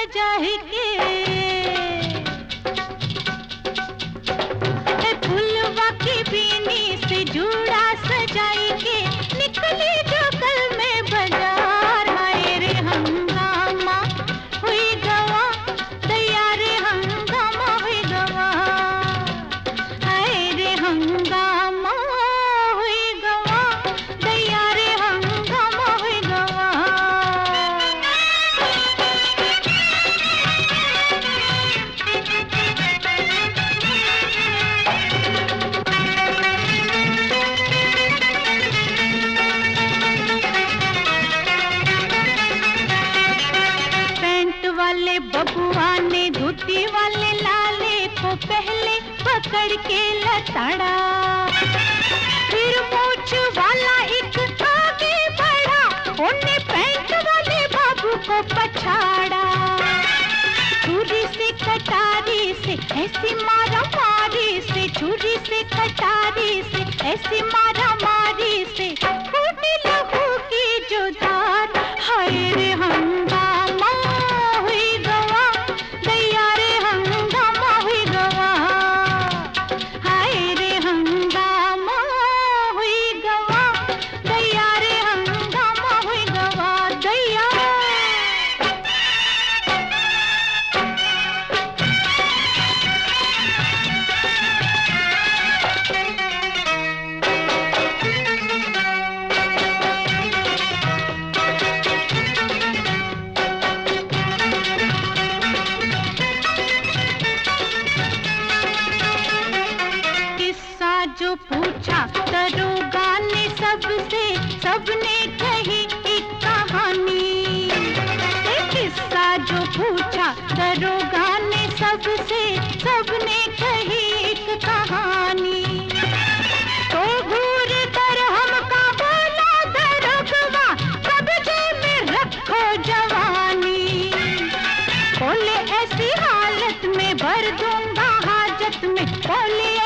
सजा के फुलवा की बीनी से जूड़ा सजाई के निकली जो कल में बाजार। हाय रे हंगामा हुई गवा दैया रे हंगामा हुई गवा। हाय रे हंगामा हुई गवा दैया रे हंगामा हुई गवा। वाले बबुआ ने धोती वाले लाले को पहले पकड़ के लताड़ा, फिर मूछ वाला एक आगे बढ़ा, उन्हें पैंट वाले बाबू को पछाड़ा। छुरी से कटारी से ऐसी मारा मारी से, छुरी से कटारी से ऐसी मारा मारी से फूटी लहू की जो धार। हाय रे हंगामा हुई गवा दैया रे हंगामा हुई गवा। हाय रे हंगामा हुई गवा दैया रे हंगामा हुई गवा दैया। जो पूछा दरोगा ने सबसे, सबने कही एक कहानी। किस्सा जो पूछा दरोगा ने सबसे, सबने कही एक कहानी। तो घूर कर हमका बोला दरोगा, कब्जे में रखो जवानी। बोले ऐसी हालत में भर दूंगा हाजत में, बोले